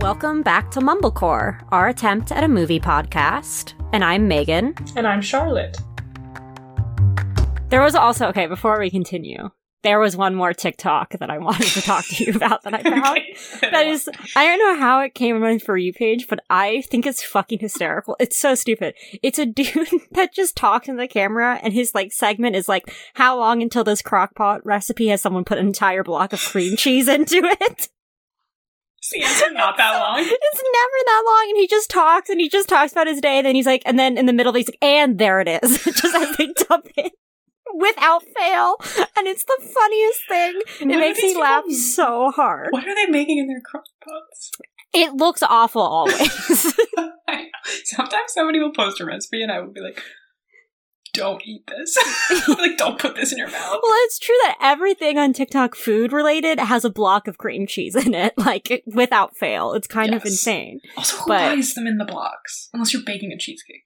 Welcome back to Mumblecore, our attempt at a movie podcast. And I'm Megan. And I'm Charlotte. There was also, okay, before we continue, there was one more TikTok that I wanted to talk to you about that I found. That is, I don't know how it came on my For You page, but I think it's fucking hysterical. It's so stupid. It's a dude that just talks in the camera, and his, segment is how long until this crockpot recipe has someone put an entire block of cream cheese into it? See, it's not that long. It's never that long, and he just talks about his day, and then he's and then in the middle he's and there it is, just as they dump it. Without fail, and it's the funniest thing. It makes me laugh so hard. What are they making in their crock pots? It looks awful always. Sometimes somebody will post a recipe and I will be like, don't eat this. Don't put this in your mouth. Well, it's true that everything on TikTok food related has a block of cream cheese in it, without fail. It's kind of insane. Also, who buys them in the blocks? Unless you're baking a cheesecake.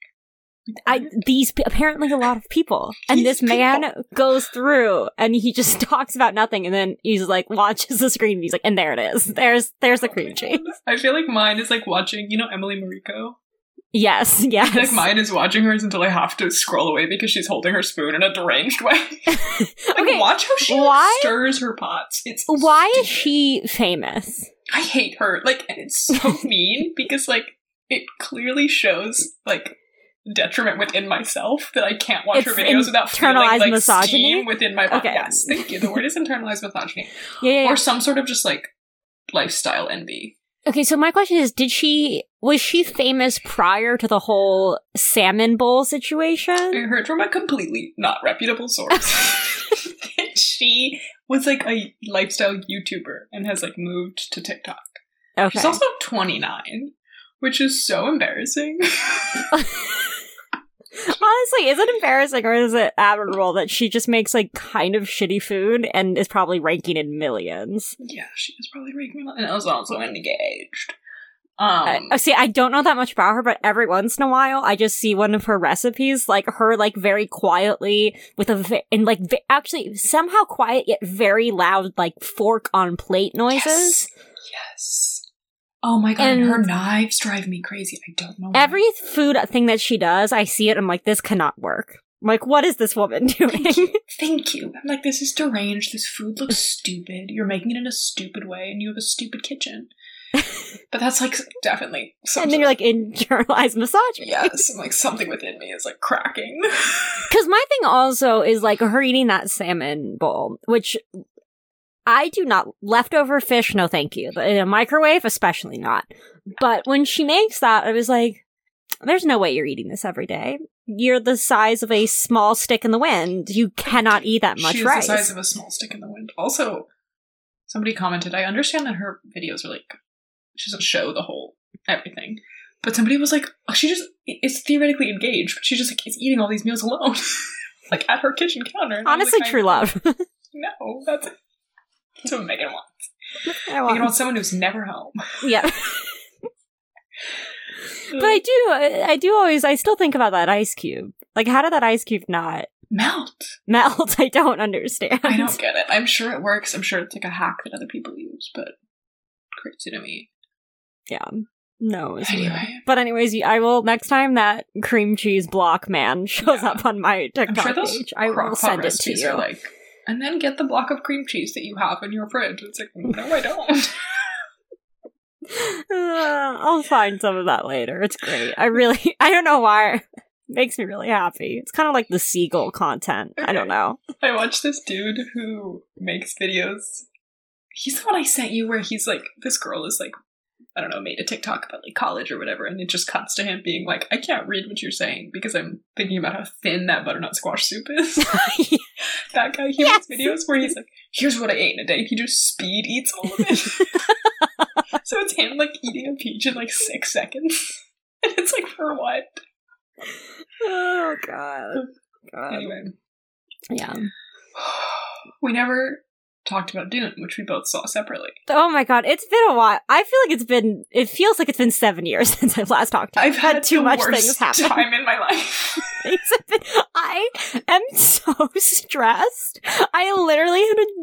Apparently a lot of people. And this man goes through and he just talks about nothing, and then he's watches the screen and he's and there it is. There's the cream cheese. I feel like mine is watching, Emily Mariko? Yes. Mine is watching hers until I have to scroll away because she's holding her spoon in a deranged way. Okay, watch how she stirs her pots. Why is she famous? I hate her. And it's so mean because, it clearly shows, detriment within myself that I can't watch her videos without internalized feeling misogyny steam within my body. Okay. Yes, thank you. The word is internalized misogyny. Yeah. Or some sort of just lifestyle envy. Okay, so my question is, was she famous prior to the whole salmon bowl situation? I heard from a completely not reputable source. She was a lifestyle YouTuber and has moved to TikTok. Okay. She's also 29, which is so embarrassing. Honestly, is it embarrassing or is it admirable that she just makes kind of shitty food and is probably ranking in millions? Yeah, she is probably ranking, and is also engaged. See, I don't know that much about her, but every once in a while, I just see one of her recipes, her very quietly with actually somehow quiet yet very loud fork on plate noises. Yes. Oh my god, and her knives drive me crazy. I don't know why. Every food thing that she does, I see it, I'm this cannot work. What is this woman doing? Thank you. I'm this is deranged. This food looks stupid. You're making it in a stupid way, and you have a stupid kitchen. But that's definitely something. And then you're internalized misogyny. Yes, and something within me is cracking. Because my thing also is her eating that salmon bowl, which I do not. Leftover fish, no thank you. In a microwave, especially not. But when she makes that, I was there's no way you're eating this every day. You're the size of a small stick in the wind. You cannot eat that much rice. She's the size of a small stick in the wind. Also, somebody commented, I understand that her videos are she doesn't show the whole everything. But somebody was oh, she just is theoretically engaged, but she just is eating all these meals alone. At her kitchen counter. And honestly, true love. No, that's what Megan wants. Megan wants someone who's never home. Yeah. But I still think about that ice cube. How did that ice cube not melt? I don't understand. I don't get it. I'm sure it works. I'm sure it's a hack that other people use, but crazy to me. Yeah. No, it's anyway. weird. But anyways, I will, next time that cream cheese block man shows up on my TikTok page, I will send it to you. Are and then get the block of cream cheese that you have in your fridge. It's no, I don't. I'll find some of that later. It's great. I don't know why. It makes me really happy. It's kind of like the seagull content. Okay. I don't know. I watched this dude who makes videos. He's the one I sent you where he's this girl is I don't know, made a TikTok about college or whatever, and it just cuts to him being I can't read what you're saying because I'm thinking about how thin that butternut squash soup is. Yeah. That guy, he makes videos where he's here's what I ate in a day. He just speed eats all of it. So it's him eating a peach in 6 seconds. And it's for what? Oh god. Anyway. Yeah. We never talked about Dune, which we both saw separately. Oh my god, it's been a while. I feel it feels like it's been 7 years since I last talked to you. I've had too much things happen. Time in my life. I am so stressed. I literally had a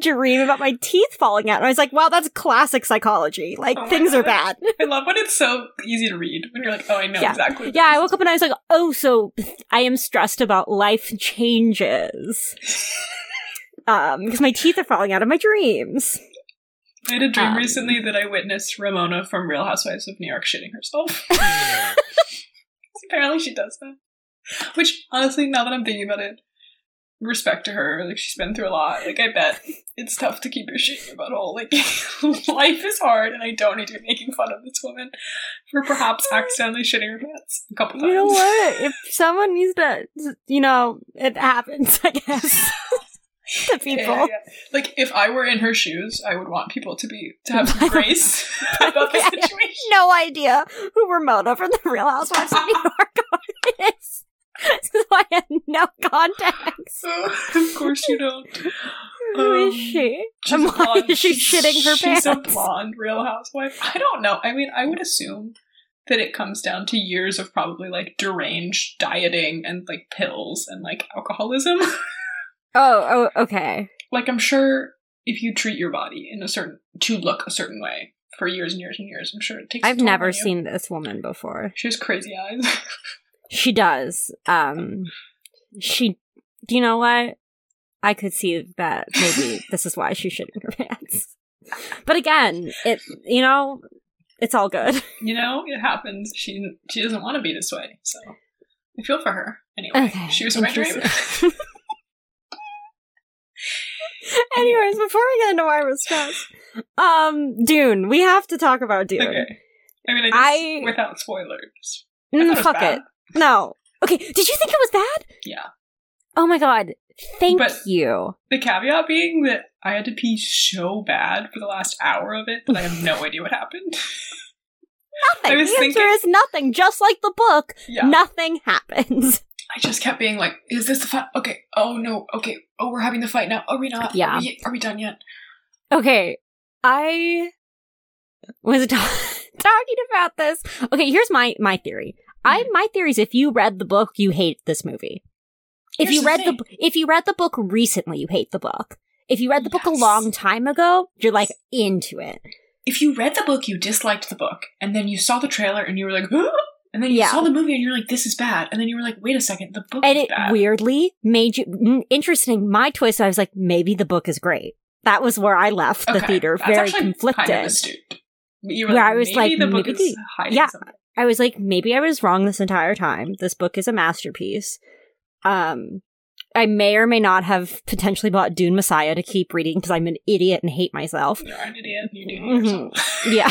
dream about my teeth falling out. And I was like, wow, that's classic psychology. Like, things are bad. I love when it's so easy to read. When you're like, oh, I know exactly. Yeah, I woke up and I was like, oh, so I am stressed about life changes. Because my teeth are falling out of my dreams. I had a dream recently that I witnessed Ramona from Real Housewives of New York shitting herself. Apparently she does that. Which, honestly, now that I'm thinking about it, respect to her. Like, she's been through a lot. Like, I bet it's tough to keep your shit in your butthole. Like, life is hard, and I don't need to be making fun of this woman for perhaps accidentally shitting her pants a couple times. You know what? If someone needs to, it happens, I guess. To people. Yeah. Like, if I were in her shoes, I would want people to have some grace about the situation. No idea who Ramona from the Real Housewives of New York is. So I have no context. Of course you don't. Who is she? And why is she shitting her pants? She's a blonde Real Housewife. I don't know. I mean, I would assume that it comes down to years of probably, like, deranged dieting and, like, pills and, like, alcoholism. Oh, okay. Like, I'm sure if you treat your body to look a certain way for years and years and years, I'm sure it takes I've never seen this woman before. She has crazy eyes. She does. Do you know what? I could see that maybe this is why she's shitting her pants. But again, it's all good. It happens. She doesn't want to be this way, so I feel for her. Anyway, okay, she was in my dream. Anyways, before we get into why we're stressed, Dune. We have to talk about Dune. Okay. I mean, I guess without spoilers. Fuck it. No. Okay, did you think it was bad? Yeah. Oh my god. Thank you. The caveat being that I had to pee so bad for the last hour of it that I have no idea what happened. Nothing. The answer is nothing. Just like the book, nothing happens. I just kept being like, is this the fight? Okay. Oh, no. Okay. Oh, we're having the fight now. Are we not? Yeah. Are we done yet? Okay. I was talking about this. Okay, here's my theory. My theory is if you read the book, you hate this movie. If you read the book recently, you hate the book. If you read the book a long time ago, you're like into it. If you read the book, you disliked the book, and then you saw the trailer and you were like, huh? And then you saw the movie and you're like, this is bad. And then you were like, wait a second, the book is bad. And it weirdly made you interesting. My twist, I was like, maybe the book is great. That was where I left the theater, very conflicted. Kind of astute. You were I was like, the book is hiding something. I was like, maybe I was wrong this entire time. This book is a masterpiece. I may or may not have potentially bought Dune Messiah to keep reading because I'm an idiot and hate myself. You're an idiot. You do hate yourself. Yeah.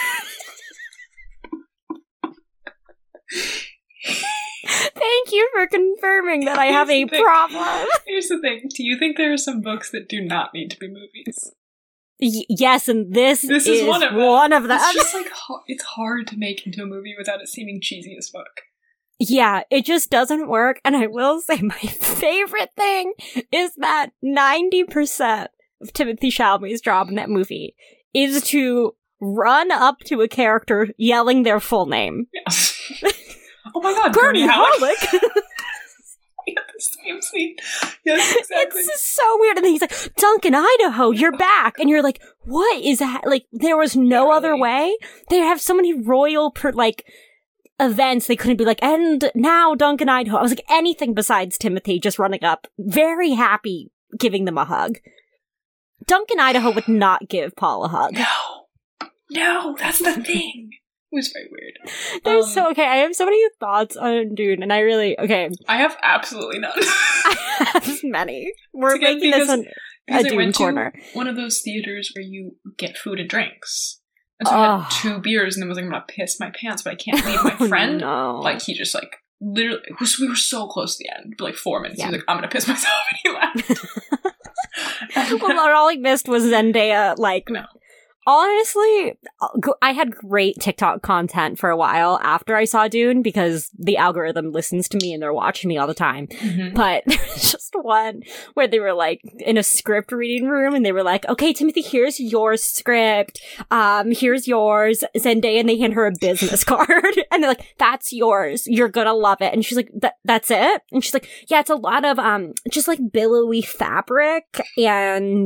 Thank you for confirming that I have a problem. Here's the thing. Do you think there are some books that do not need to be movies? Yes, and this is one of them. It's just like, it's hard to make into a movie without it seeming cheesy as fuck. Yeah, it just doesn't work. And I will say my favorite thing is that 90% of Timothée Chalamet's job in that movie is to run up to a character yelling their full name. Yes. Oh my god, Gurney Halleck! We have the same scene. Yes, exactly. It's so weird. And then he's like, Duncan, Idaho, you're back. And you're like, what is that? Like, there was no other way? They have so many royal, events. They couldn't be like, and now Duncan, Idaho. I was like, anything besides Timothy just running up. Very happy giving them a hug. Duncan, Idaho would not give Paul a hug. No, that's the thing. It was very weird. I have so many thoughts on Dune, and I have absolutely none. I have many. We're making this a Dune corner. One of those theaters where you get food and drinks. And so I had 2 beers, and then was like, I'm gonna piss my pants, but I can't leave my friend. No. Like, he just, like, literally, we were so close to the end, like 4 minutes. Yeah. He was like, I'm gonna piss myself, and he left. Well, all he missed was Zendaya, like... No. Honestly, I had great TikTok content for a while after I saw Dune because the algorithm listens to me and they're watching me all the time. Mm-hmm. But there was just one where they were like in a script reading room and they were like, okay, Timothy, here's your script. Here's yours. Zendaya, and they hand her a business card and they're like, that's yours. You're gonna love it. And she's like, that's it? And she's like, yeah, it's a lot of, just like billowy fabric and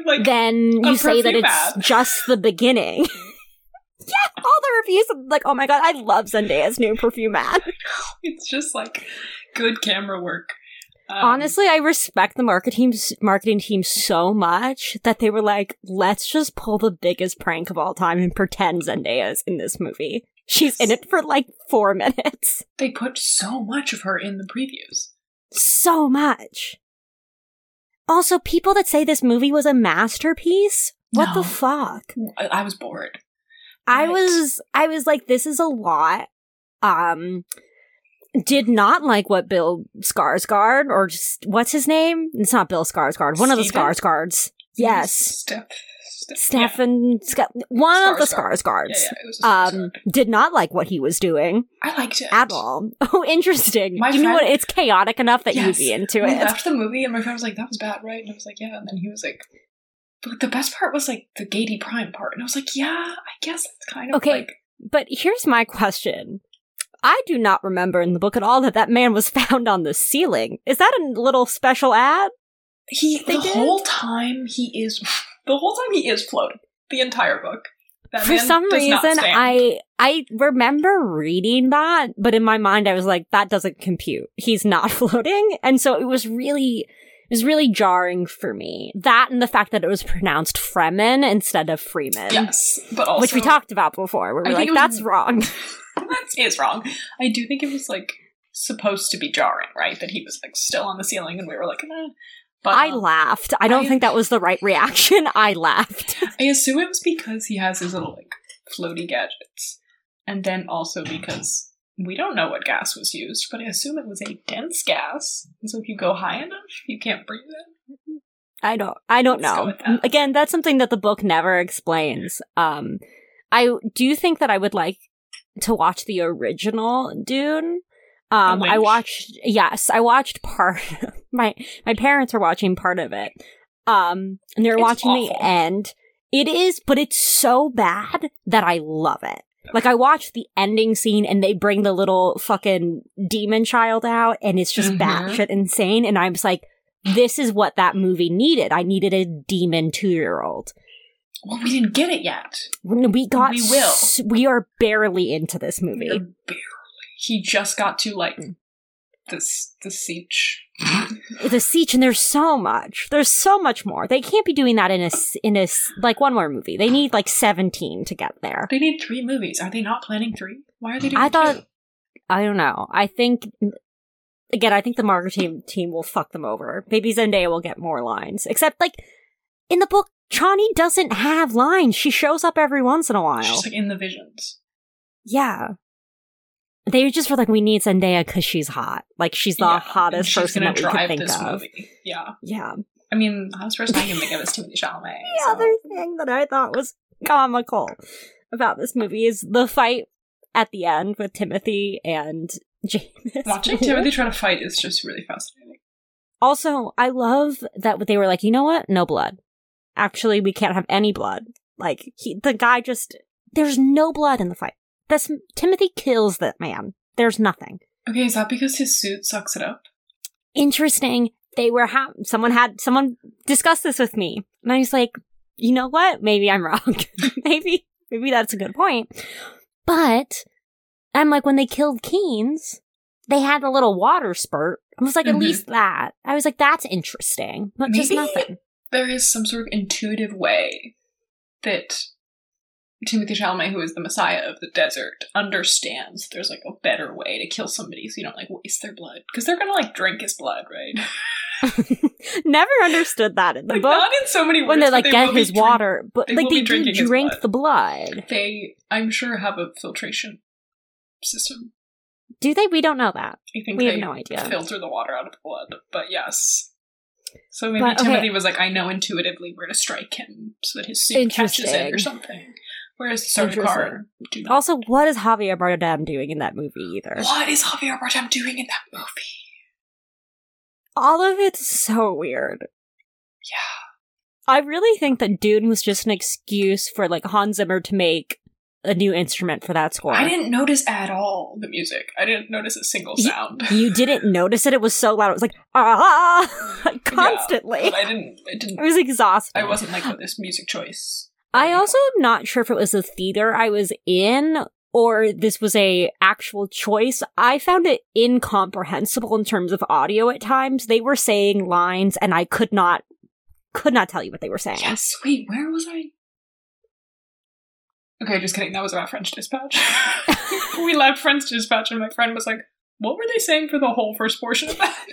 like, then you say that perfume it's ad. just the beginning. Yeah, all the reviews are like, oh my god, I love Zendaya's new perfume ad. It's just like good camera work. Honestly, I respect the marketing team so much that they were like, let's just pull the biggest prank of all time and pretend Zendaya's in this movie. She's in it for like 4 minutes. They put so much of her in the previews. So much. Also, people that say this movie was a masterpiece, what the fuck? I was bored. I was like, this is a lot. Did not like what Bill Skarsgård, or just, what's his name? It's not Bill Skarsgård. One of the Skarsgårds. Yes. Stefan, one of the Skarsgårds. Yeah, it was Skarsgård. Did not like what he was doing. I liked it. At all. Oh, interesting. My Do you know friend- what? It's chaotic enough that Yes. you'd be into We it. left the movie and my friend was like, that was bad, right? And I was like, yeah. And then he was like, but the best part was like the Gady Prime part. And I was like, yeah, I guess it's kind of Okay. like... But here's my question. I do not remember in the book at all that man was found on the ceiling. Is that a little special ad? The whole time he is floating. The entire book. That For man some does not reason, stand. I remember reading that, but in my mind I was like, that doesn't compute. He's not floating. And so it was really jarring for me. That and the fact that it was pronounced Fremen instead of Freeman. Yes, but also... Which we talked about before, where I we're think like, it was- that's wrong. That is wrong. I do think it was like supposed to be jarring, right? That he was like still on the ceiling and we were like, eh. But I laughed. I don't think that was the right reaction. I laughed. I assume it was because he has his little like floaty gadgets. And then also because we don't know what gas was used, but I assume it was a dense gas. And so if you go high enough, you can't breathe it. I don't Let's go know. with that. Again, that's something that the book never explains. I do think that I would like to watch the original Dune. I watched part. My parents are watching part of it. And they're It's watching awful. the end. It is, but it's so bad that I love it. Like, I watched the ending scene and they bring the little fucking demon child out and it's just Mhm. batshit insane. And I was like, this is what that movie needed. I needed a demon 2-year-old. Well, we didn't get it yet. We will. We are barely into this We movie. are barely. He just got to like the siege. The siege, and there's so much. There's so much more. They can't be doing that in a like one more movie. They need like 17 to get there. They need 3 movies. Are they not planning 3? Why are they doing I thought, 2? I don't know. I think the marketing team will fuck them over. Maybe Zendaya will get more lines. Except, like, in the book, Chani doesn't have lines. She shows up every once in a while. She's like in the visions. Yeah. They just were like, we need Zendaya because she's hot. Like, she's the Yeah, hottest and she's person gonna that we could drive think this of. movie. Yeah. Yeah. I mean, the hottest person I can think of is Timothée Chalamet. The other thing that I thought was comical about this movie is the fight at the end with Timothy and James. Watching Timothy try to fight is just really fascinating. Also, I love that they were like, you know what? No blood. Actually, we can't have any blood. Like, the guy just... There's no blood in the fight. Timothy kills that man. There's nothing. Okay, is that because his suit sucks it up? Interesting. They were... someone discussed this with me. And I was like, you know what? Maybe I'm wrong. Maybe that's a good point. But, I'm like, when they killed Keynes, they had a little water spurt. I was like, at least that. I was like, that's interesting. But just Maybe nothing. There is some sort of intuitive way that Timothée Chalamet, who is the messiah of the desert, understands there's like a better way to kill somebody so you don't like waste their blood. Because they're gonna like drink his blood, right? Never understood that in the Like, book. not in so many words. When they like but get will be his water, but they like will be they do drinking his drink blood. the blood. They, I'm sure, have a filtration system. Do they? We don't know that. I think We they have no idea. filter the water out of the blood. But yes. So maybe But, okay. Timothy was like, I know intuitively where to strike him so that his suit catches it or something. Whereas Sardaukar do not. Also, what is Javier Bardem doing in that movie either? What is Javier Bardem doing in that movie? All of it's so weird. Yeah. I really think that Dune was just an excuse for like Hans Zimmer to make a new instrument for that score. I didn't notice at all the music. I didn't notice a single sound. You didn't notice it? It was so loud. It was like, constantly. Yeah, but I didn't. It was exhausting. I wasn't like, oh, this music choice. I also am not sure if it was the theater I was in or this was a actual choice. I found it incomprehensible in terms of audio at times. They were saying lines and I could not tell you what they were saying. Yes. Wait, where was I? Okay, just kidding. That was about French Dispatch. We left French Dispatch and my friend was like, what were they saying for the whole first portion of that?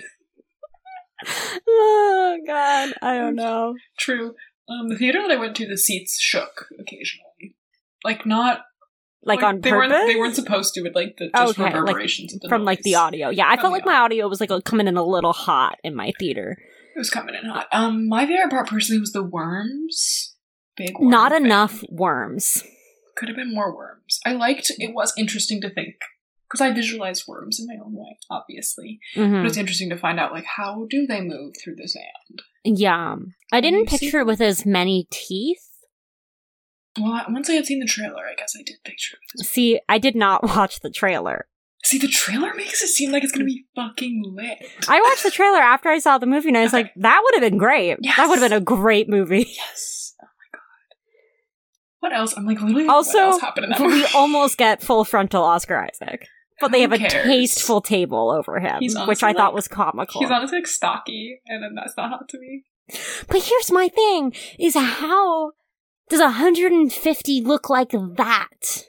Oh, God. I don't know. True. The theater that I went to, the seats shook occasionally. Like, not... Like on they purpose? They weren't supposed to, but like, just reverberations of the from noise. like the audio. Yeah, I felt like my audio was like coming in a little hot in my theater. It was coming in hot. My favorite part personally was the worms. Big worm Not thing. enough worms. Could have been more worms. I liked, it was interesting to think, because I visualized worms in my own way, obviously. Mm-hmm. But it's interesting to find out, like, how do they move through the sand? Yeah. I didn't picture it with as many teeth. Well, once I had seen the trailer, I guess I did picture it. See, I did not watch the trailer. See, the trailer makes it seem like it's gonna be fucking lit. I watched the trailer after I saw the movie and I was like, that would have been great. Yes. That would have been a great movie. Yes. Oh my god. What else? I'm like, literally, also, what else happened in that movie? we almost get full frontal Oscar Isaac. But they have a tasteful table over him, which I thought was comical. He's honestly like stocky, and that's not hot to me. But here's my thing, is how does 150 look like that?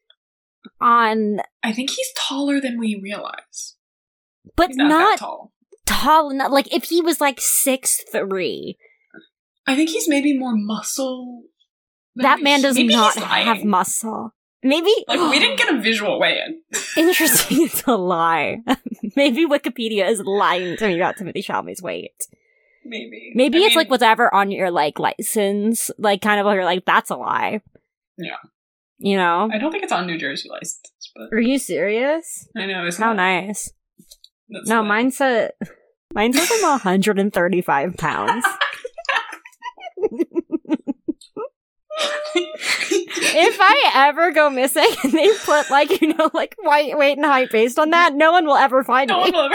I think he's taller than we realize. But he's not that tall enough. Like, if he was like 6'3". I think he's maybe more muscle. That man does not have muscle. Maybe. Like, we didn't get a visual weigh-in. Interesting, it's a lie. Maybe Wikipedia is lying to me about Timothée Chalamet's weight. Maybe. Maybe it's like whatever on your, like, license. Like, kind of where you're like, that's a lie. Yeah. You know? I don't think it's on New Jersey license, but... Are you serious? I know, How nice. No, mine says I'm 135 pounds. If I ever go missing and they put, like, you know, like, weight and height based on that, no one will ever find me. No one will ever...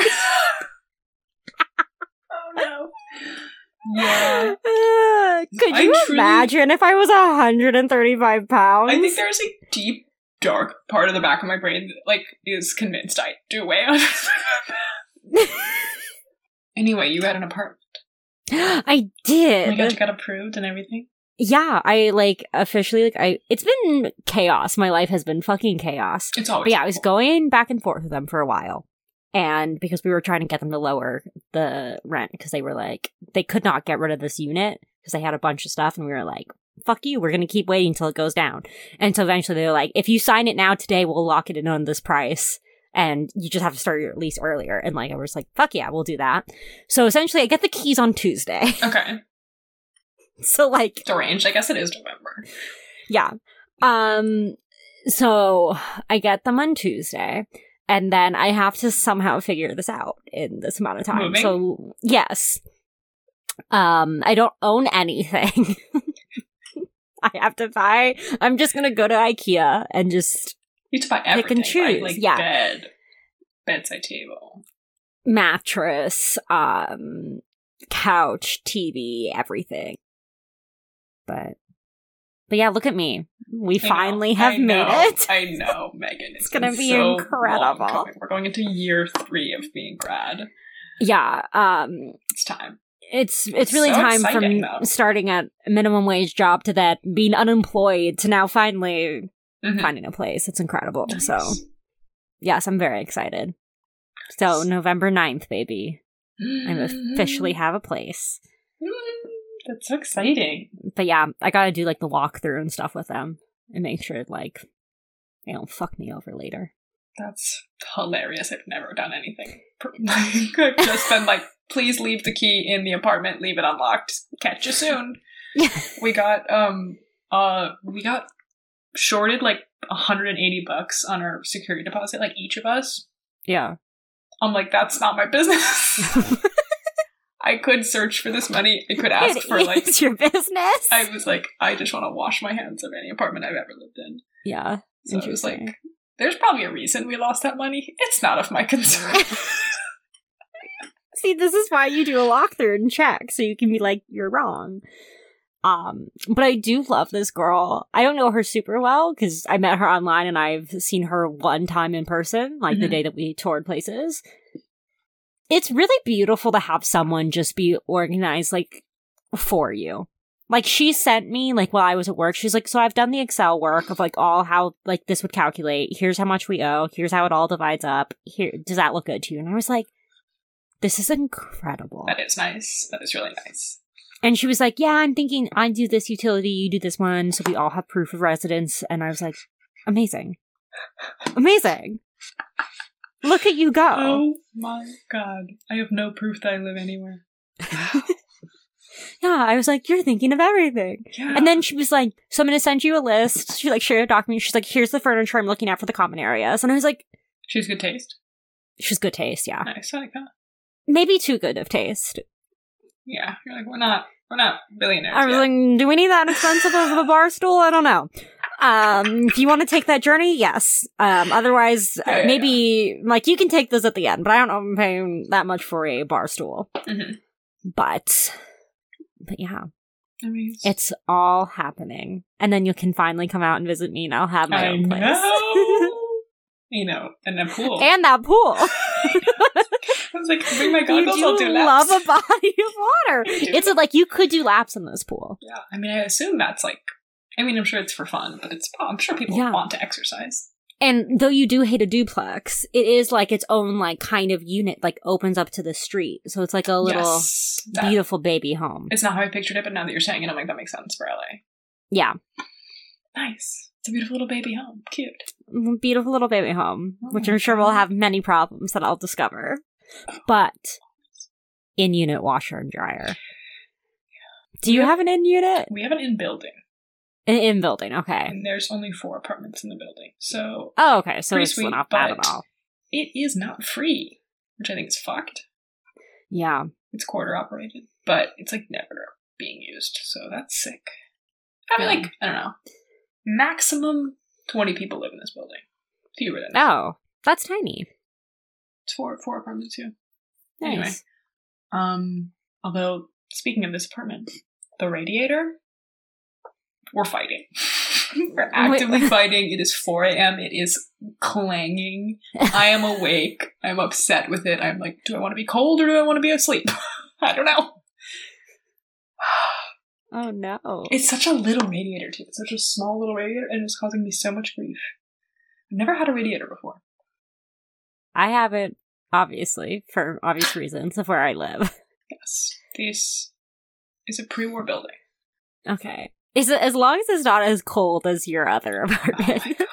Oh, no. Yeah. Could you imagine if I was 135 pounds? I think there's a deep, dark part of the back of my brain that, like, is convinced I do weigh 135 pounds. Anyway, you had an apartment. I did. Oh my god, you got approved and everything? Yeah, I, like, officially, like, it's been chaos. My life has been fucking chaos. It's always But yeah, I was going back and forth with them for a while. And because we were trying to get them to lower the rent, because they were like, they could not get rid of this unit, because they had a bunch of stuff, and we were like, fuck you, we're gonna keep waiting until it goes down. And so eventually they were like, if you sign it now today, we'll lock it in on this price. And you just have to start your lease earlier. And like, I was like, fuck yeah, we'll do that. So essentially I get the keys on Tuesday. Okay. So like, it's arranged. I guess it is November. Yeah. So I get them on Tuesday, and then I have to somehow figure this out in this amount of time. Moving? So yes. I don't own anything. I have to buy. I'm just gonna go to IKEA and just you have to buy everything, pick and choose. right? Like yeah. bedside table, mattress, couch, TV, everything. But yeah, look at me. We finally have made it. I know, Megan. It's gonna be so incredible. We're going into year 3 of being grad. Yeah. It's time. It's really so time from starting at a minimum wage job to that being unemployed to now finally finding a place. It's incredible. Nice. So yes, I'm very excited. So November 9th, baby. I officially have a place. That's so exciting. But yeah, I gotta do like the walkthrough and stuff with them and make sure like they don't fuck me over later. That's hilarious. I've never done anything. I've just been like, please leave the key in the apartment, leave it unlocked. Catch you soon. We got shorted like $180 on our security deposit, like each of us. Yeah. I'm like, that's not my business. I could search for this money. I could ask for like... It's your business. I was like, I just want to wash my hands of any apartment I've ever lived in. Yeah. So it was like, there's probably a reason we lost that money. It's not of my concern. See, this is why you do a walkthrough and check, so you can be like, you're wrong. But I do love this girl. I don't know her super well, because I met her online and I've seen her one time in person, like the day that we toured places. It's really beautiful to have someone just be organized, like, for you. Like, she sent me, like, while I was at work, she's like, so I've done the Excel work of, like, all how, like, this would calculate. Here's how much we owe. Here's how it all divides up. Here, does that look good to you? And I was like, this is incredible. That is nice. That is really nice. And she was like, yeah, I'm thinking I do this utility, you do this one, so we all have proof of residence. And I was like, amazing. Amazing. Look at you go. Oh my god. I have no proof that I live anywhere. Yeah, I was like, you're thinking of everything. Yeah. And then she was like, so I'm going to send you a list. She like shared a document. She's like, here's the furniture I'm looking at for the common areas. And I was like, She has good taste. she's good taste, yeah. Nice. I like that. Maybe too good of taste. Yeah. You're like, we're not billionaires. I was yet. like, do we need that expensive of a bar stool? I don't know. If you want to take that journey, yes. Otherwise, maybe, like, you can take this at the end, but I don't know if I'm paying that much for a bar stool. Mhm. But yeah, I mean, it's all happening. And then you can finally come out and visit me and I'll have my own place. You know, and a pool. And that pool. I was like, bring my goggles, You I'll do do laps. love a body of water. I do. It's like you could do laps in this pool. Yeah, I mean, I assume that's like, I mean, I'm sure it's for fun, but I'm sure people want to exercise. And though you do hate a duplex, it is like its own like kind of unit, like opens up to the street. So it's like a little beautiful baby home. It's not how I pictured it, but now that you're saying it, I'm like, that makes sense for LA. Yeah. Nice. It's a beautiful little baby home. Cute. Beautiful little baby home, which I'm sure will have many problems that I'll discover. But in-unit washer and dryer. Do you have an in-unit? We have an in-building. An in-building, okay. And there's only 4 apartments in the building. So oh, okay. So it's sweet, not bad at all. It is not free, which I think is fucked. Yeah. It's quarter operated, but it's like never being used. So that's sick. I mean, like, I don't know. Maximum 20 people live in this building. Fewer than that. Oh, that's tiny. It's 4 apartments, too. Nice. Anyway. Although, speaking of this apartment, the radiator, we're fighting. We're actively fighting. It is 4 a.m. It is clanging. I am awake. I'm upset with it. I'm like, do I want to be cold or do I want to be asleep? I don't know. Oh no. It's such a little radiator, too. It's such a small little radiator, and it's causing me so much grief. I've never had a radiator before. I haven't, obviously, for obvious reasons of where I live. Yes. This is a pre-war building. Okay. Is it, as long as it's not as cold as your other apartment. Oh my god.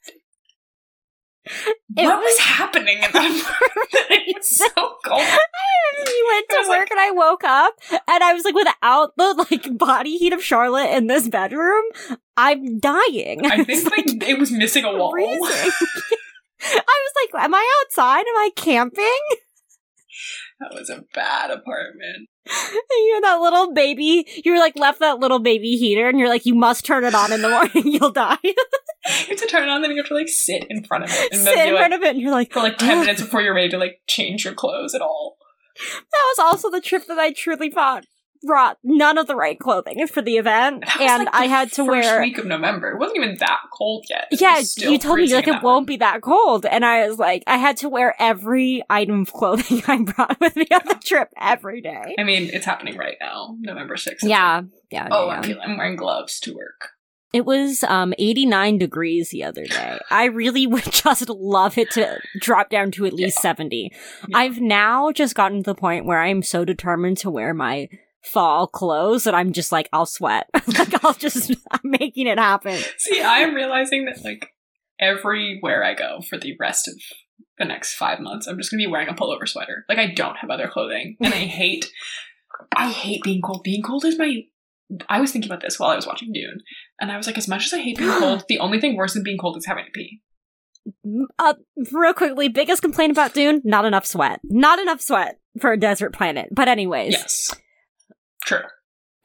What was happening in that apartment? It was so cold. You went to work and I woke up and I was like, without the like body heat of Charlotte in this bedroom, I'm dying. I think like it was missing a wall. I was like, am I outside? Am I camping? That was a bad apartment. You had that little baby, you were like left that little baby heater and you're like, you must turn it on in the morning, you'll die. You have to turn it on, then you have to like sit in front of it. And sit then in front of it and you're like, for like 10 minutes before you're ready to like change your clothes at all. That was also the trip that I truly brought none of the right clothing for the event. That was, and like, I had to wear... first week of November. It wasn't even that cold yet. Yeah, you told me like it won't be that cold. And I was like, I had to wear every item of clothing I brought with me on the trip every day. I mean, it's happening right now, November 6th. Yeah. I'm wearing gloves to work. It was 89 degrees the other day. I really would just love it to drop down to at least 70. Yeah. I've now just gotten to the point where I'm so determined to wear my fall clothes that I'm just like, I'll sweat. Like, I'm making it happen. See, I'm realizing that like everywhere I go for the rest of the next 5 months, I'm just going to be wearing a pullover sweater. Like, I don't have other clothing. And I hate being cold. Being cold is I was thinking about this while I was watching Dune, and I was like, as much as I hate being cold, the only thing worse than being cold is having to pee. Real quickly, biggest complaint about Dune, not enough sweat. Not enough sweat for a desert planet. But anyways. Yes. True.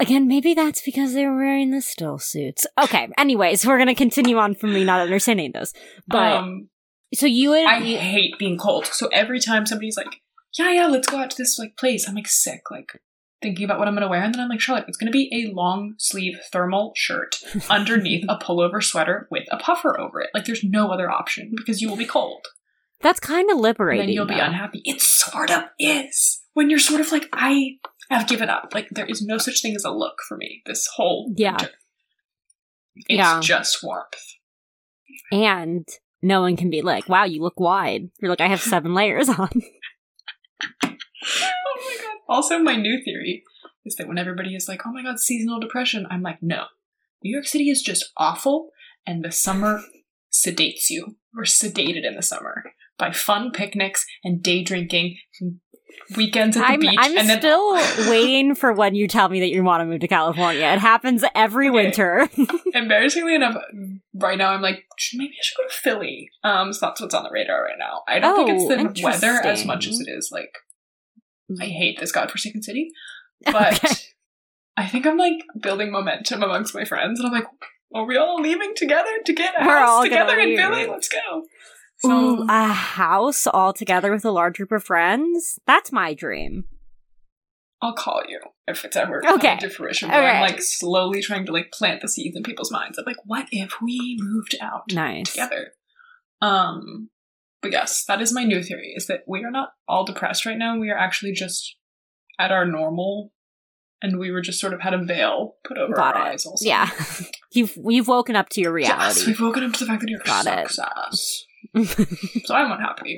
Again, maybe that's because they were wearing the still suits. Okay, anyways, we're gonna continue on from me not understanding this. But, so you would... I hate being cold. So every time somebody's like, yeah, let's go out to this, like, place, I'm, like, sick, like, thinking about what I'm gonna wear. And then I'm like, Charlotte, it's gonna be a long sleeve thermal shirt underneath a pullover sweater with a puffer over it. Like, there's no other option because you will be cold. That's kind of liberating. And then you'll be unhappy. It sort of is. When you're sort of like, I have given up. Like, there is no such thing as a look for me this whole winter. It's just warmth. And no one can be like, wow, you look wide. You're like, I have 7 layers on. Oh my god. Also, my new theory is that when everybody is like, oh my god, seasonal depression, I'm like, no. New York City is just awful, and the summer sedates you. We're sedated in the summer by fun picnics and day drinking, weekends at the beach. I'm still waiting for when you tell me that you want to move to California. It happens every winter. Embarrassingly enough, right now I'm like, maybe I should go to Philly. So that's what's on the radar right now. I don't think it's the weather as much as it is like, I hate this godforsaken city. But I think I'm like building momentum amongst my friends, and I'm like, are we all leaving together to get a house together in Philly? Let's go. So, ooh, a house all together with a large group of friends? That's my dream. I'll call you if it's ever coming to fruition. But I'm like slowly trying to like plant the seeds in people's minds. I'm like, what if we moved out together? But yes, that is my new theory, is that we are not all depressed right now. We are actually just at our normal, and we were just sort of had a veil put over our eyes also. Yeah. You've woken up to your reality. Yes, we've woken up to the fact that you're success. So I'm unhappy.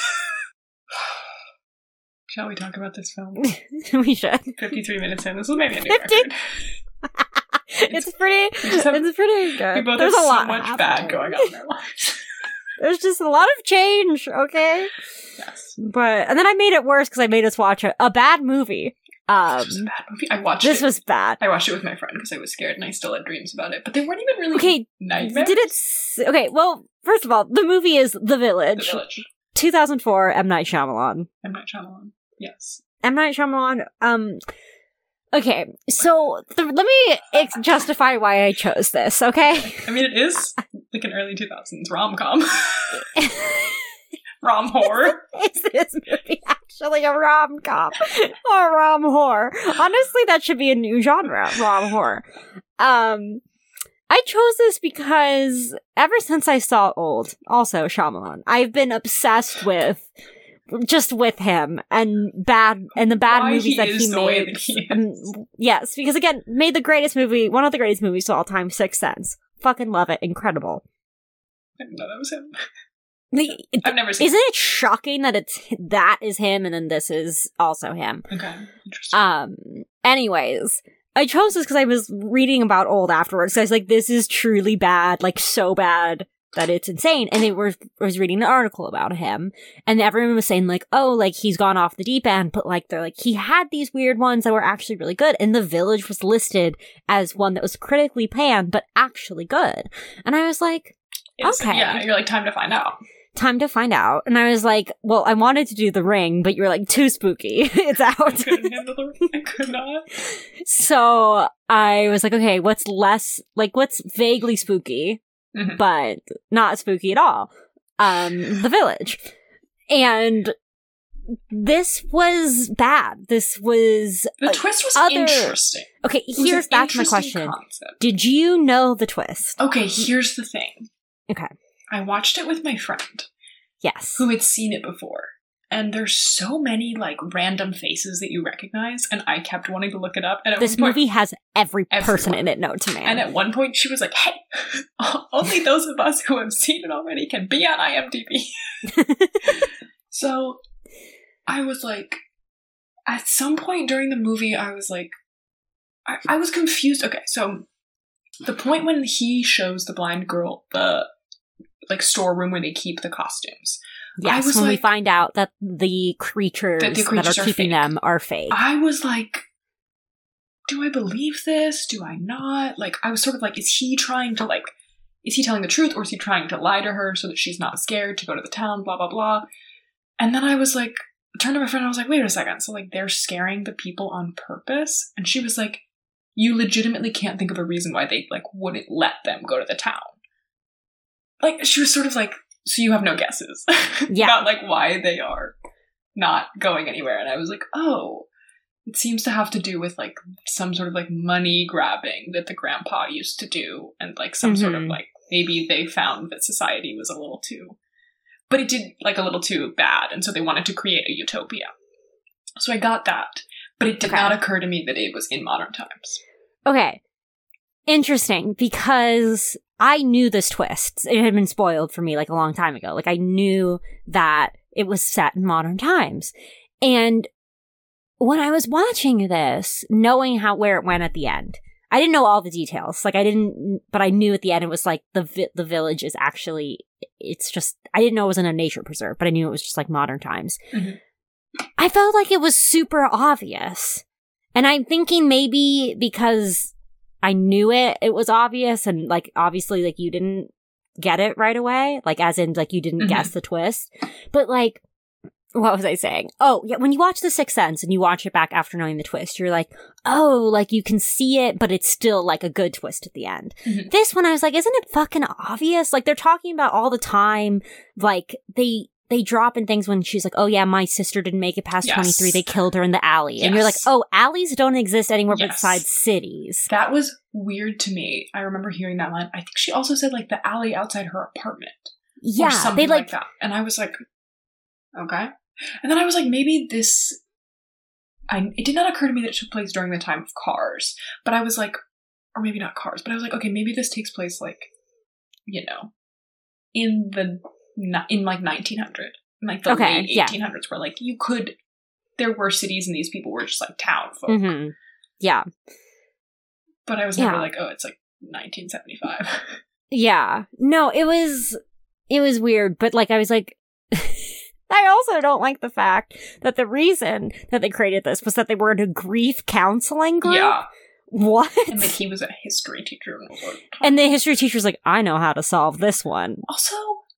Shall we talk about this film? We should. 53 minutes in. This was maybe a new record. It's pretty good. We both have so much bad going on in our lives. There's just a lot of change, okay? Yes. And then I made it worse because I made us watch a bad movie. This was a bad movie. This was bad. I watched it with my friend because I was scared and I still had dreams about it. But they weren't even really nightmares. Okay, well, first of all, the movie is The Village. The Village. 2004, M. Night Shyamalan. M. Night Shyamalan, yes. M. Night Shyamalan, okay, so let me justify why I chose this, okay? I mean, it is like an early 2000s rom-com. Rom-horror. Is this movie actually a rom-com? Or rom-horror? Honestly, that should be a new genre, rom-horror. I chose this because ever since I saw Old, also Shyamalan, I've been obsessed with him and the bad movies that he made. Yes, because again, made one of the greatest movies of all time, Sixth Sense. Fucking love it. Incredible. I didn't know that was him. I've never seen Isn't it shocking that that is him and then this is also him? Okay, interesting. Anyways, I chose this because I was reading about Old afterwards. So I was like, this is truly bad, like so bad that it's insane. And I was reading an article about him, and everyone was saying like, oh, like he's gone off the deep end, but like they're like, he had these weird ones that were actually really good. And The Village was listed as one that was critically panned, but actually good. And I was like, okay. Yeah, you're like, time to find out. And I was like, well, I wanted to do The Ring, but you were like, too spooky. It's out. I couldn't handle The Ring. I could not. So I was like, okay, what's vaguely spooky, but not spooky at all? The Village. And this was bad. The twist was interesting. Okay, that's my question. Concept. Did you know the twist? Okay, here's the thing. Okay. I watched it with my friend. Yes. Who had seen it before. And there's so many, like, random faces that you recognize, and I kept wanting to look it up. And this movie has every person in it known to man. And at one point, she was like, hey, only those of us who have seen it already can be on IMDb. So, I was like, at some point during the movie, I was like, I was confused. Okay, so, the point when he shows the blind girl the storeroom where they keep the costumes. Yes, when we find out that the creatures that are keeping them are fake. I was like, do I believe this? Do I not? Like, I was sort of like, is he telling the truth, or is he trying to lie to her so that she's not scared to go to the town, blah, blah, blah. And then I was like, turned to my friend and I was like, wait a second. So like, they're scaring the people on purpose? And she was like, you legitimately can't think of a reason why they, like, wouldn't let them go to the town. Like, she was sort of like, so you have no guesses about, like, why they are not going anywhere. And I was like, oh, it seems to have to do with, like, some sort of, like, money grabbing that the grandpa used to do. And, like, some sort of, like, maybe they found that society was a little too, but it did, like, a little too bad. And so they wanted to create a utopia. So I got that. But it did not occur to me that it was in modern times. Okay. Interesting, because I knew this twist. It had been spoiled for me, like, a long time ago. Like, I knew that it was set in modern times. And when I was watching this, knowing where it went at the end, I didn't know all the details. Like, but I knew at the end it was like the village is actually, it's just, I didn't know it was in a nature preserve, but I knew it was just like modern times. Mm-hmm. I felt like it was super obvious. And I'm thinking maybe because I knew it was obvious, and, like, obviously, like, you didn't get it right away. Like, as in, like, you didn't guess the twist. But, like, what was I saying? Oh, yeah, when you watch The Sixth Sense and you watch it back after knowing the twist, you're like, oh, like, you can see it, but it's still, like, a good twist at the end. Mm-hmm. This one, I was like, isn't it fucking obvious? Like, they're talking about all the time, like, they drop in things when she's like, oh yeah, my sister didn't make it past 23, they killed her in the alley. Yes. And you're like, oh, alleys don't exist anywhere besides cities. That was weird to me. I remember hearing that line. I think she also said, like, the alley outside her apartment. Yeah. Or something like that. And I was like, okay. And then I was like, maybe this... it did not occur to me that it took place during the time of Cars. But I was like, or maybe not Cars, but I was like, okay, maybe this takes place, like, you know, in like 1900, like the late 1800s, where, like, there were cities and these people were just, like, town folk. Mm-hmm. Yeah. But I was never like, oh, it's like 1975. Yeah. No, it was weird, but, like, I was like, I also don't like the fact that the reason that they created this was that they were in a grief counseling group. Yeah. What? And that he was a history teacher. And the history teacher's like, I know how to solve this one. Also,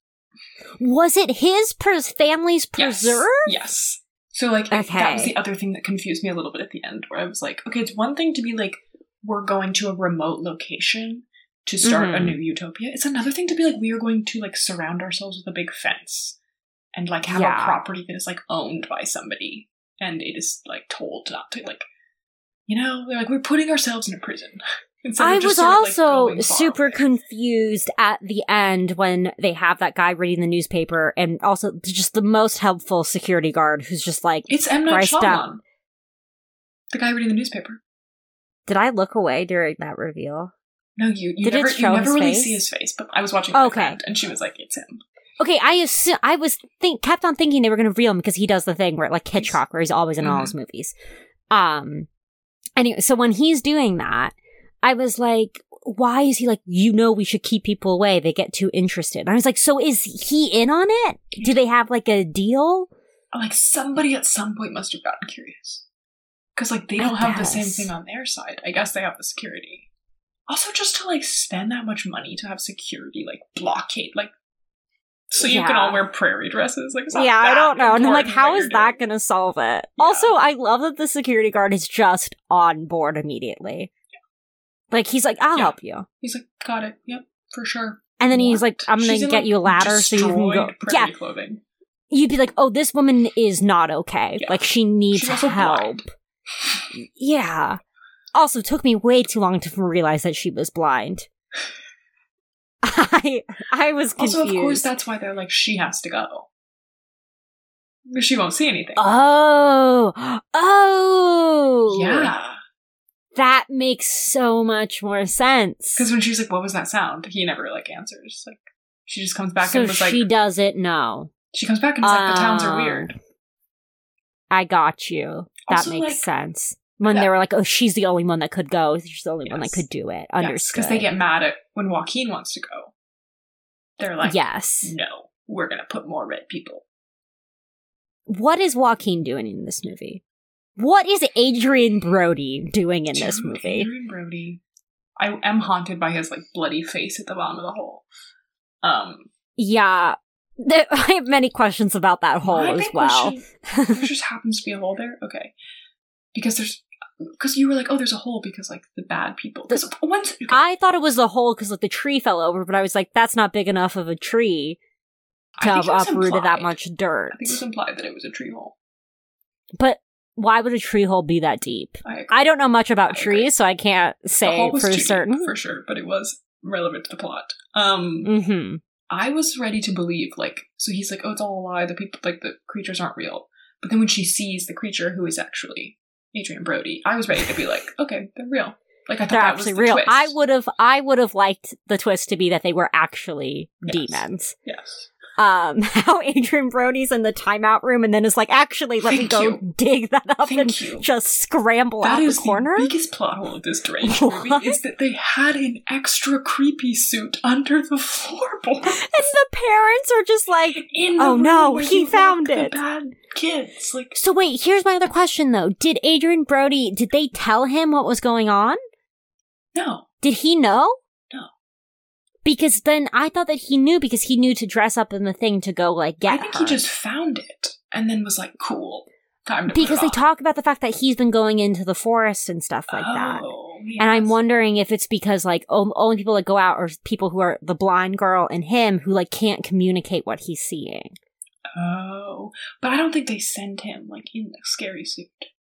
was it his family's preserve? Yes. So, like, that was the other thing that confused me a little bit at the end, where I was like, okay, it's one thing to be like, we're going to a remote location to start a new utopia. It's another thing to be like, we are going to, like, surround ourselves with a big fence and, like, have a property that is, like, owned by somebody, and it is, like, told not to, like, you know, they're like, we're putting ourselves in a prison. I was also super confused at the end when they have that guy reading the newspaper, and also just the most helpful security guard who's just like, it's M. Night Shyamalan, the guy reading the newspaper. Did I look away during that reveal? No, you never really see his face, but I was watching with my friend, and she was like, it's him. Okay, I kept on thinking they were going to reveal him because he does the thing where, like, Hitchcock, where he's always in all his movies. Anyway, so when he's doing that, I was like, why is he like, we should keep people away, they get too interested. And I was like, so is he in on it? Do they have, like, a deal? Like, somebody at some point must have gotten curious. Because, like, they don't have the same thing on their side. I guess they have the security. Also, just to, like, spend that much money to have security, like, blockade, like, so you can all wear prairie dresses. Like, I don't know. And I'm like, how is that going to solve it? Yeah. Also, I love that the security guard is just on board immediately. Like, he's like, I'll help you. He's like, got it. Yep, for sure. And then he's like, I'm going to get you a ladder so you can go. Yeah. Clothing. You'd be like, oh, this woman is not okay. Yeah. Like, she needs help. Yeah. Also, took me way too long to realize that she was blind. I was confused. Also, of course, that's why they're like, she has to go. Because she won't see anything. Oh! Yeah. That makes so much more sense. Because when she's like, what was that sound? He never, like, answers. Like, she just comes back and was like... So she doesn't know. She comes back and is like, the towns are weird. I got you. That also, makes, like, sense. When they were like, oh, she's the only one that could go. She's the only one that could do it. Understood. Because they get mad at when Joaquin wants to go. They're like, no, we're going to put more red people. What is Joaquin doing in this movie? What is Adrian Brody doing in this movie? Adrian Brody. I am haunted by his, like, bloody face at the bottom of the hole. Yeah. I have many questions about that hole as well. There just happens to be a hole there? Okay. Because there's, because you were like, oh, there's a hole because like the bad people. Because once I thought it was the hole because like the tree fell over, but I was like, that's not big enough of a tree to have uprooted that much dirt. I think it was implied that it was a tree hole. But why would a tree hole be that deep? I don't know much about trees, so I can't say for certain. Deep, for sure, but it was relevant to the plot. Mm-hmm. I was ready to believe, like, so he's like, oh, it's all a lie. The people, like, the creatures aren't real. But then when she sees the creature who is actually Adrian Brody, I was ready to be like, okay, they're real. Like, I thought they're that actually was the real. twist. I would have liked the twist to be that they were actually demons. Yes. How Adrian Brody's in the timeout room and then is like, actually, let me go dig that up and just scramble out the corner. The biggest plot hole of this Deranged movie is that they had an extra creepy suit under the floorboard. And the parents are just like, oh no, he found it. The bad kids. Like, so wait, here's my other question though. Did they tell him what was going on? No. Did he know? No. Because then I thought that he knew because he knew to dress up in the thing to go, like, get her. I think he just found it and then was like, cool, time to because put it they on. talk about the fact that he's been going into the forest and stuff like that. Yes. And I'm wondering if it's because, like, only people that go out are people who are the blind girl and him who, like, can't communicate what he's seeing. Oh. But I don't think they send him, like, in the scary suit.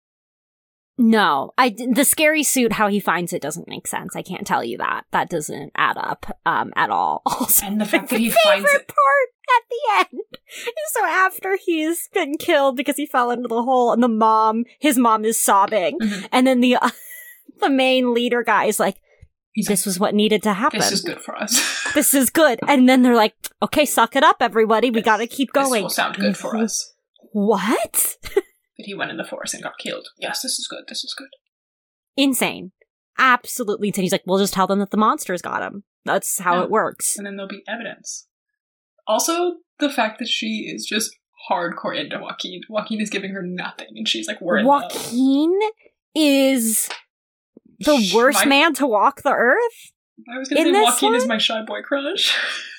No, the scary suit, how he finds it doesn't make sense. I can't tell you that. That doesn't add up, at all. Also, and the fact that he favorite finds it part at the end is so after he's been killed because he fell into the hole and his mom is sobbing. Mm-hmm. And then the main leader guy is like, this was what needed to happen. This is good for us. This is good. And then they're like, okay, suck it up, everybody. We gotta keep going. This will sound good for us. What? But he went in the forest and got killed. Yes, this is good. This is good. Insane. Absolutely insane. He's like, we'll just tell them that the monsters got him. That's how it works. And then there'll be evidence. Also, the fact that she is just hardcore into Joaquin. Joaquin is giving her nothing, and she's like, we're in love. Joaquin is the worst man to walk the earth. I was going to say Joaquin is my shy boy crush.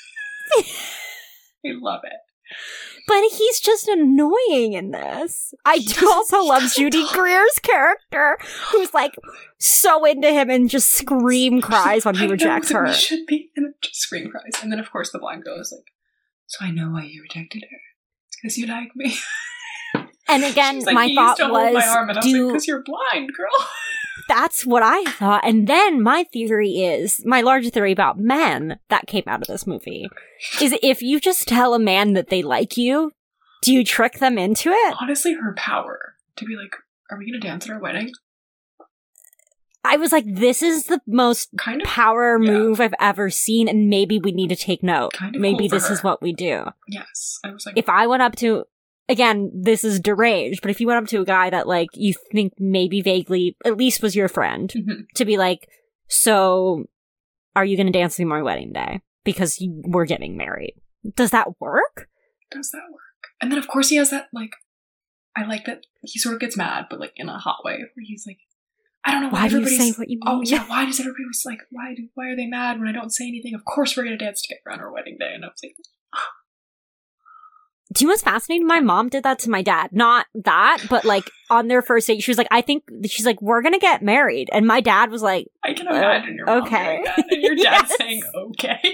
I love it. But he's just annoying in this. I do also love Judy Greer's character, who's like so into him and just scream cries when he rejects her. We should be, and just scream cries. And then, of course, the blind girl is like, so I know why you rejected her. It's because you like me. And again, like, my thought was, my arm, and I was like, because you're blind, girl. That's what I thought. And then my larger theory about men that came out of this movie is if you just tell a man that they like you, do you trick them into it? Honestly, her power to be like, are we going to dance at our wedding? I was like, this is the most kind of power move I've ever seen, and maybe we need to take note. Kind of maybe cool this is what we do. Yes. I was like, if I went up to, again, this is deranged, but if you went up to a guy that, like, you think maybe vaguely, at least was your friend, to be like, so, are you going to dance with me on my wedding day? Because we're getting married. Does that work? Does that work? And then, of course, he has that, like, I like that he sort of gets mad, but, like, in a hot way, where he's like, I don't know why everybody's... do you say what you mean? Oh, yeah, why does everybody was like, why are they mad when I don't say anything? Of course we're going to dance together on our wedding day. And I was like... Do you know what's fascinating? My mom did that to my dad. Not that, but like on their first date, she was like, she's like, we're going to get married. And my dad was like, I can imagine your mom doing that. And your dad saying, okay.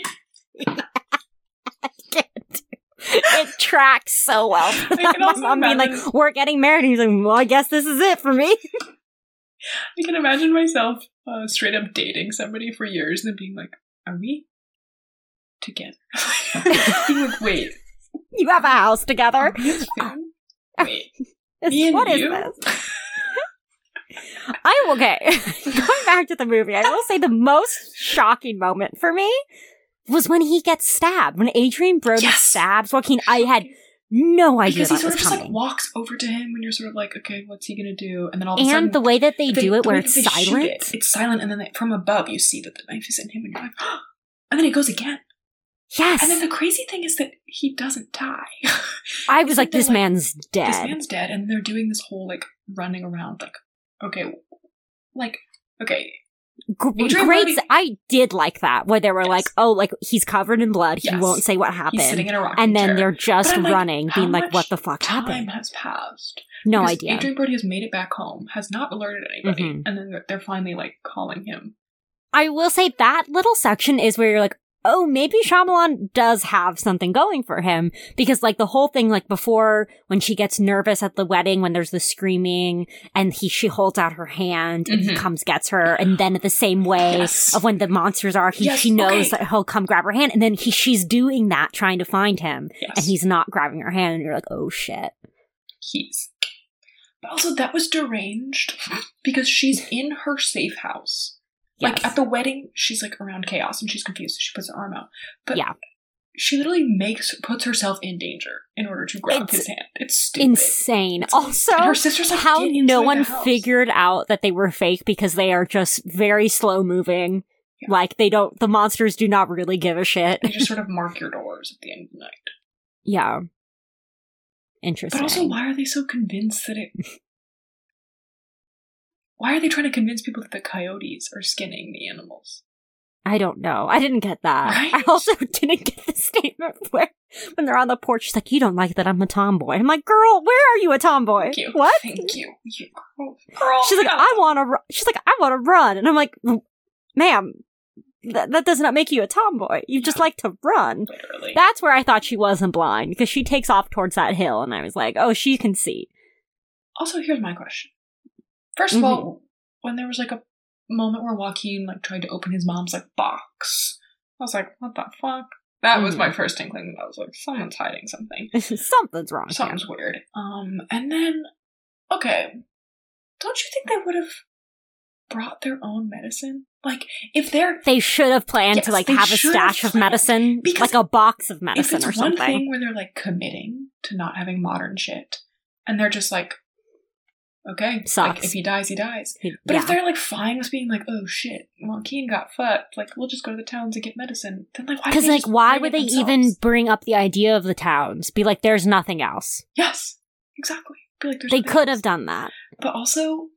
It tracks so well. I can also imagine, like, we're getting married. And he's like, well, I guess this is it for me. I can imagine myself straight up dating somebody for years and then being like, are we together? Being like, wait. You have a house together. Wait. What is this? Okay. Going back to the movie, I will say the most shocking moment for me was when he gets stabbed. When Adrian Brody stabs Joaquin, I had no idea because that he sort was of just coming. Like walks over to him when you're sort of like, okay, what's he gonna do? And then all of a sudden, and the way that they do it, where it's silent, it's silent, and then from above you see that the knife is in him, and you're like, oh, and then it goes again. Yes. And then the crazy thing is that he doesn't die. I was like, this man's dead. This man's dead, and they're doing this whole like running around, like, okay, Adrien Great. Brody- I did like that, where they were Yes. like, oh, like, he's covered in blood. He Yes. won't say what He's happened. sitting in a rocking And then chair. they're just But I'm like, running, how being like, much what the fuck time happened? has passed? No Because idea. Adrien Brody has made it back home, has not alerted anybody, Mhm. and then they're finally like calling him. I will say that little section is where you're like, oh, maybe Shyamalan does have something going for him. Because, like, the whole thing, like, before, when she gets nervous at the wedding, when there's the screaming, and she holds out her hand, and he Mhm. comes, gets her, and then the same way Yes. of when the monsters are, Yes, she knows okay. that he'll come grab her hand, and then she's doing that, trying to find him, Yes. and he's not grabbing her hand, and you're like, oh, shit. But also, that was deranged because she's in her safe house. Like, Yes. at the wedding, she's, like, around chaos and she's confused, so she puts her arm out. But Yeah. she literally puts herself in danger in order to grab It's his hand. It's stupid. Insane. It's Also, and her sister's like, how "Get no inside one the house." figured out that they were fake because they are just very slow moving. Yeah. Like, the monsters do not really give a shit. They just sort of mark your doors at the end of the night. Yeah. Interesting. But also, why are they so convinced that it... Why are they trying to convince people that the coyotes are skinning the animals? I don't know. I didn't get that. Right? I also didn't get the statement where, when they're on the porch, she's like, you don't like that I'm a tomboy. I'm like, girl, where are you a tomboy? Thank you. What? Thank you. Girl, She's like, yeah. I want to run. And I'm like, ma'am, that does not make you a tomboy. You just like to run. Literally. That's where I thought she wasn't blind, because she takes off towards that hill, and I was like, oh, she can see. Also, here's my question. First of all, when there was like a moment where Joaquin like tried to open his mom's like box, I was like, what the fuck? That was my first inkling. I was like, someone's hiding something. Something's wrong. Something's weird. And then, okay, don't you think they would have brought their own medicine? Like, if They should have planned to Yes, like they have a should stash have of medicine, because like a box of if medicine it's or one something. thing where they're like committing to not having modern shit, and they're just like, okay, Sucks. like if he dies, he dies. But if they're like fine with being like, oh shit, Joaquin got fucked, like we'll just go to the towns and get medicine. Then like, Because like, why would they even bring up the idea of the towns? Be like, there's nothing else. Yes, exactly. Be like, there's They nothing could else. have done that. But also,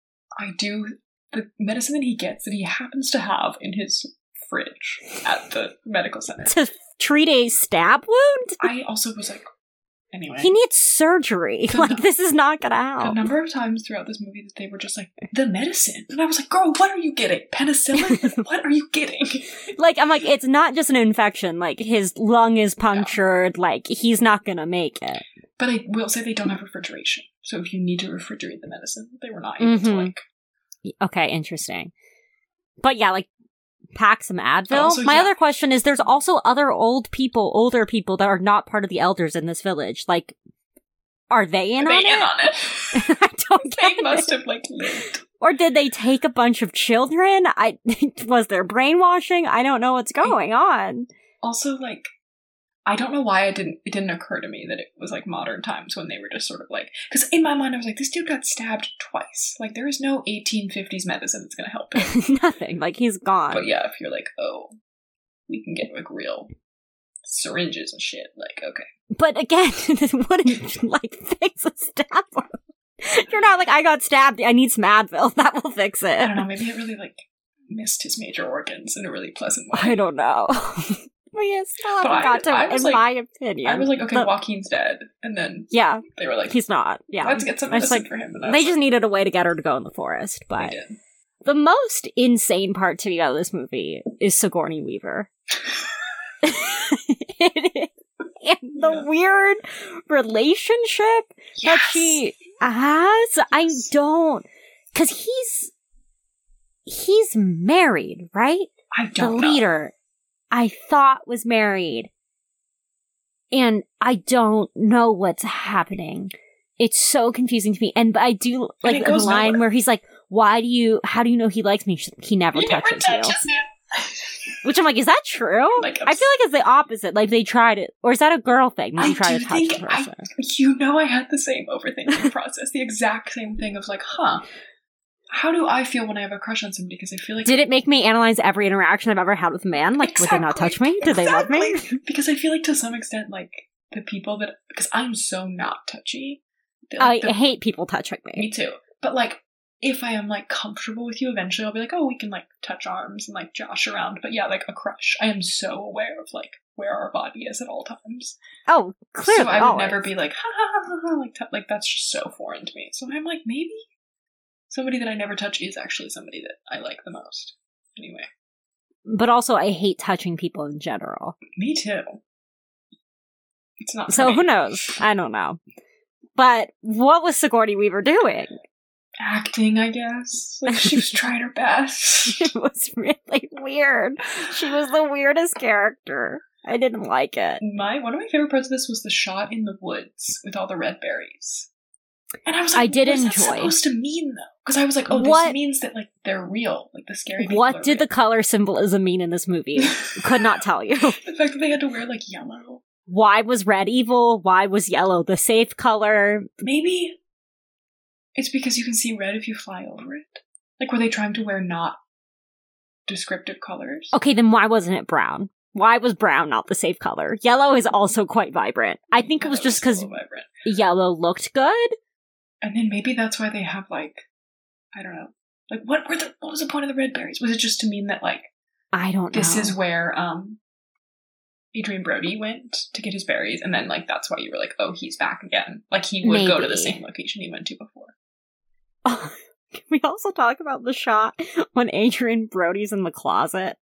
the medicine that he gets that he happens to have in his fridge at the medical center. To treat a stab wound? I also was like, anyway. He needs surgery. The Like, nu- this is not gonna The help. number of times throughout this movie that they were just like, the medicine. And I was like, girl, what are you getting? Penicillin? Like, what are you getting? Like, I'm like, it's not just an infection. Like, his lung is punctured. Like, he's not gonna make it. But I will say they don't have refrigeration. So if you need to refrigerate the medicine, they were not able to, like... Okay, interesting. But yeah, like, pack some Advil. Also, My yeah. other question is, there's also other older people that are not part of the elders in this village. Like, are they in Are on they in it? on it? I don't They get must it. have, like, lived. Or did they take a bunch of children? Was there brainwashing? I don't know what's going on. Also, like, I don't know why it didn't occur to me that it was, like, modern times when they were just sort of, like... Because in my mind, I was like, this dude got stabbed twice. Like, there is no 1850s medicine that's gonna help him. Nothing. Like, he's gone. But yeah, if you're like, oh, we can get, like, real syringes and shit, like, okay. But again, this wouldn't, like, fix a stab wound. You're not like, I got stabbed, I need some Advil. That will fix it. I don't know, maybe it really, like, missed his major organs in a really pleasant way. I don't know. But yeah, still But haven't got to, I was in like- my opinion. I was like, okay, the- Joaquin's dead. And then Yeah, they were like, he's not. Yeah. let's get some I was medicine like, for him. And I They was just needed a way to get her to go in the forest. like, But they did. the most insane part to me about this movie is Sigourney Weaver. It is. And the Yeah. weird relationship that she has. I don't, because he's married, right? I The don't know. leader, I thought was married, and I don't know what's happening. It's so confusing to me. And I do like it the goes line nowhere. where he's like, how do you know he likes me? She's like, he never He never touches touches you. you. Which I'm like, is that true? Like, I feel like it's the opposite. Like, they tried it. Or is that a girl thing? I They try do to touch think the person. I had the same overthinking process, the exact same thing of like, how do I feel when I have a crush on somebody? Because I feel like Did it make me analyze every interaction I've ever had with a man? Like, would they not touch me? Did they love me? Exactly. Because I feel like to some extent, like the people that because I'm so not touchy. I hate people touching me. Me too. But like if I am like comfortable with you, eventually I'll be like, oh, we can like touch arms and like josh around. But yeah, like a crush, I am so aware of like where our body is at all times. Oh, clearly. So I would never be like, ha ha ha ha, like that's just so foreign to me. So I'm like, maybe somebody that I never touch is actually somebody that I like the most. Anyway. But also, I hate touching people in general. Me too. It's not so who knows? I don't know. But what was Sigourney Weaver doing? Acting, I guess. Like, she was trying her best. It was really weird. She was the weirdest character. I didn't like it. One of my favorite parts of this was the shot in the woods with all the red berries. And I was like, I did what's enjoy. that supposed to mean, though? Because I was like, oh, this means that, like, they're real. Like, the scary people What are did real. the color symbolism mean in this movie? Could not tell you. The fact that they had to wear, like, yellow. Why was red evil? Why was yellow the safe color? Maybe it's because you can see red if you fly over it. Like, were they trying to wear not descriptive colors? Okay, then why wasn't it brown? Why was brown not the safe color? Yellow is also quite vibrant. I think it was just because yellow looked good. And then maybe that's why they have, like, I don't know. Like, what was the point of the red berries? Was it just to mean that, like, I don't know. This is where Adrian Brody went to get his berries, and then, like, that's why you were like, oh, he's back again. Like, he would go to the same location he went to before. Oh, can we also talk about the shot when Adrian Brody's in the closet?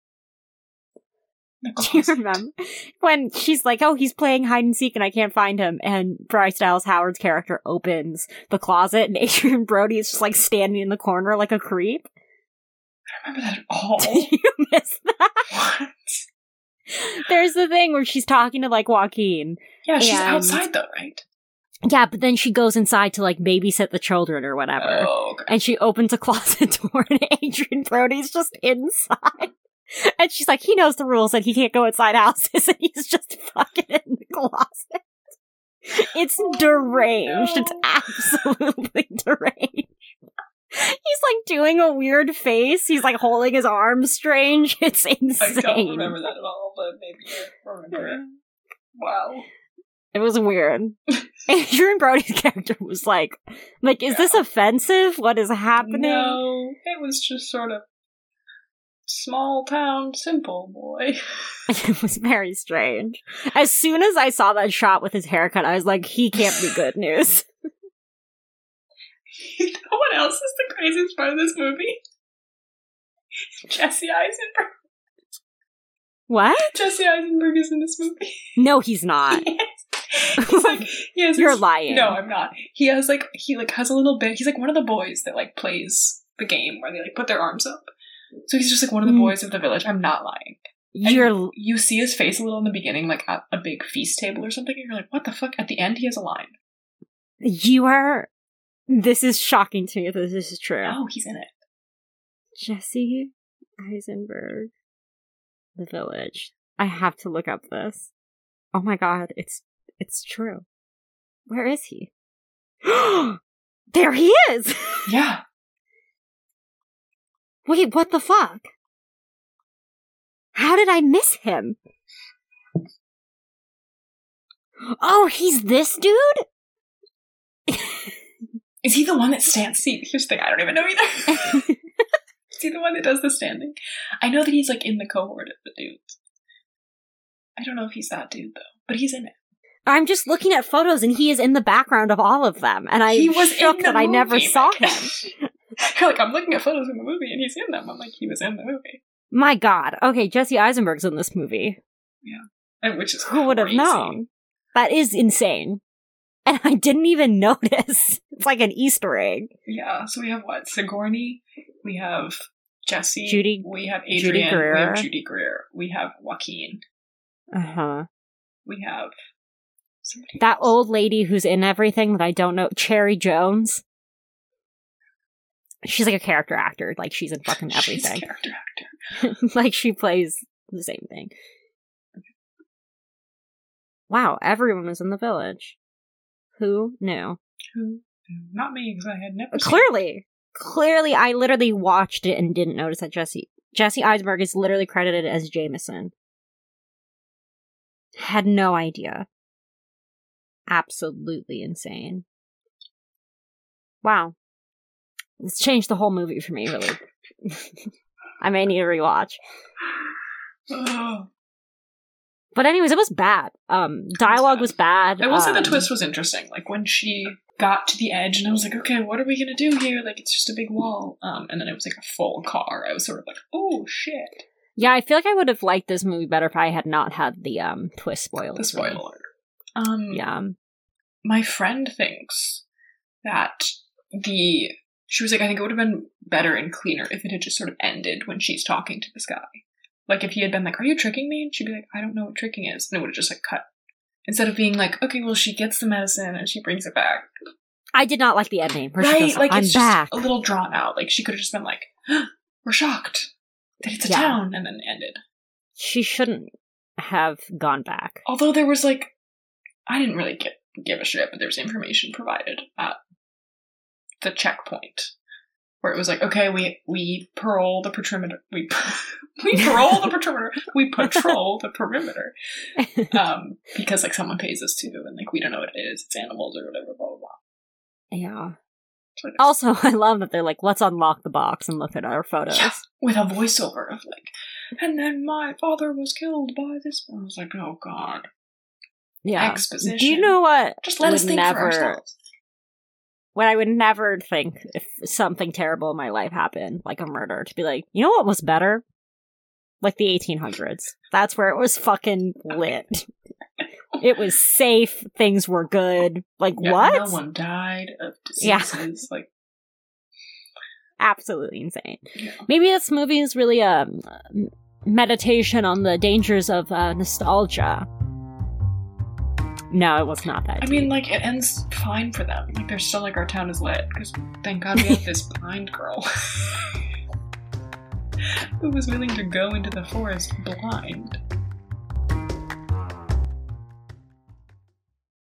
Do you remember? When she's like, oh, he's playing hide and seek and I can't find him, and Bryce Dallas Howard's character opens the closet and Adrian Brody is just, like, standing in the corner like a creep? I don't remember that at all. Did you miss that? What? There's the thing where she's talking to, like, Joaquin. Yeah, she's outside, though, right? Yeah, but then she goes inside to, like, babysit the children or whatever. Oh, okay. And she opens a closet door and Adrian Brody's just inside. And she's like, he knows the rules and he can't go inside houses and he's just fucking in the closet. It's deranged. No. It's absolutely deranged. He's, like, doing a weird face. He's, like, holding his arms strange. It's insane. I don't remember that at all, but maybe I remember it. Wow. It was weird. Adrian Brody's character was like, is this offensive? What is happening? No, it was just sort of small town, simple boy. It was very strange. As soon as I saw that shot with his haircut, I was like, he can't be good news. You know what else is the craziest part of this movie? Jesse Eisenberg. What? Jesse Eisenberg is in this movie. No, he's not. Yes. He's like, You're lying. No, I'm not. He has like, has a little bit, he's like one of the boys that like plays the game where they like put their arms up. So he's just like one of the boys of the village. I'm not lying. You see his face a little in the beginning, like at a big feast table or something, and you're like, what the fuck? At the end, he has a line. This is shocking to me that this is true. Oh, he's in it. Jesse Eisenberg, The Village. I have to look up this. Oh my god, it's true. Where is he? There he is! Yeah. Wait, what the fuck? How did I miss him? Oh, he's this dude? Is he the one that stands? See, here's the thing, I don't even know either. Is he the one that does the standing? I know that he's like in the cohort of the dudes. I don't know if he's that dude though, but he's in it. I'm just looking at photos and he is in the background of all of them, and he was shocked that I never saw him. You're like, I'm looking at photos in the movie and he's in them. I'm like, he was in the movie. My god. Okay, Jesse Eisenberg's in this movie. Yeah. And which is Who would have known? That is insane. And I didn't even notice. It's like an Easter egg. Yeah, so we have what? Sigourney, we have Jesse, Judy, we have Adrian, Judy we have Judy Greer, we have Joaquin. Uh-huh. We have somebody that else. old lady who's in everything that I don't know, Cherry Jones. She's like a character actor. Like, she's in fucking everything. She's a character actor. Like, she plays the same thing. Wow, everyone was in the village. Who knew? Who? Not me, because I had never seen Clearly, I literally watched it and didn't notice that Jesse Eisenberg is literally credited as Jameson. Had no idea. Absolutely insane. Wow. It's changed the whole movie for me, really. I may need a rewatch. But anyways, it was bad. Dialogue was bad. I will say the twist was interesting. Like, when she got to the edge, and I was like, okay, what are we gonna do here? Like, it's just a big wall. And then it was like a full car. I was sort of like, oh, shit. Yeah, I feel like I would have liked this movie better if I had not had the twist spoiled. The spoiler. Yeah. My friend thinks that she was like, I think it would have been better and cleaner if it had just sort of ended when she's talking to this guy. Like, if he had been like, are you tricking me? And she'd be like, I don't know what tricking is. And it would have just, like, cut. Instead of being like, okay, well, she gets the medicine and she brings it back. I did not like the ending. Right, goes, like, I'm it's back. just a little drawn out. Like, she could have just been like, we're shocked that it's a town, and then ended. She shouldn't have gone back. Although there was, like, I didn't really give a shit, but there was information provided at the checkpoint. Where it was like, okay, we parole the perimeter. We parole the perimeter. We patrol the perimeter. Because, like, someone pays us to, and, like, we don't know what it is. It's animals or whatever, blah, blah, blah. Yeah. Also, I love that they're like, let's unlock the box and look at our photos. Yeah, with a voiceover of, like, and then my father was killed by this. I was like, oh, God. Yeah. Exposition. Do you know what? Just let us think for ourselves. When I would never think if something terrible in my life happened, like a murder, to be like, you know what was better? Like the 1800s. That's where it was fucking lit. It was safe. Things were good. Like, what? No one died of diseases. Like, absolutely insane. Yeah. Maybe this movie is really a meditation on the dangers of nostalgia. No, it was not that. I mean, like, it ends fine for them. Like, they're still like, our town is lit, because thank God we have this blind girl who was willing to go into the forest blind.